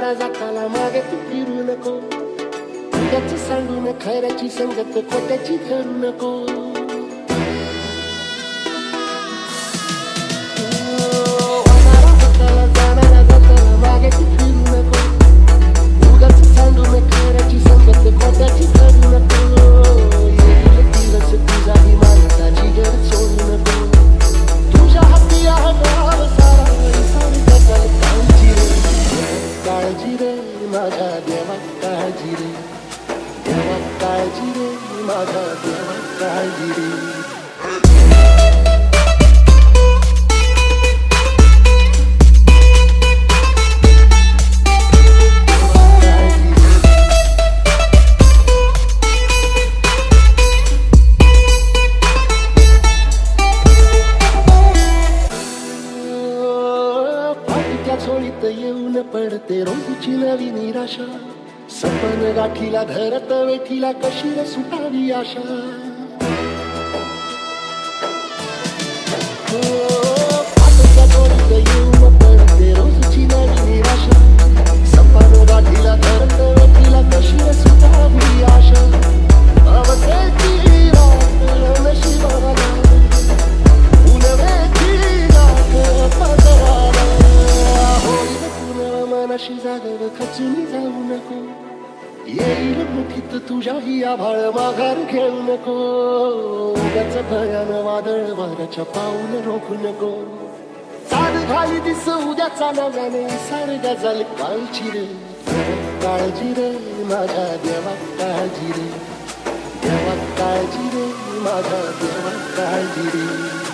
जाताना जाताना मागे तू फिरू नको, उगाच सांगून खऱ्याची संगत खोट्याची धरू नको. वाटाला जाताना जाणारा जाताना मागे तू फिरू नको, उगाच सांगून खऱ्याची संगत खोट्याची धरू नको. येईल दिवस तुझाही माणसाची गरज सोडू नको, तुझ्या हाती आहे गाव सारा सारी जगाल काळजी रे. काळजी रे माझ्या देवा काळजी रे, देवा काळजी रे माझ्या देवा काळजी रे. सोळीत येऊन पडते रोजची नवी निराशा, सपन गाठीला धरत वेठीला कशी रे सुटावी आशा. पाठीच्या सोळीत येऊन पडते रोजची नवी निराशा, सपन गाठीला धरत वेठीला कशी रे सुटावी आशा. अवसेची रात नशिबाला मनाशी जागर खचून जाऊ नको, येईल मुठीत तुझ्याही आभाळ माघार घेऊ नको. उगाच भयान वादळ वाऱ्याच्या पाऊल रोखू नको, चाल घाली दिस उद्याचा नव्याने सार गजल काळजी रे. काळजी रे माझ्या देवा काळजी रे, देवा काळजी रे माझ्या देवा काळजी रे.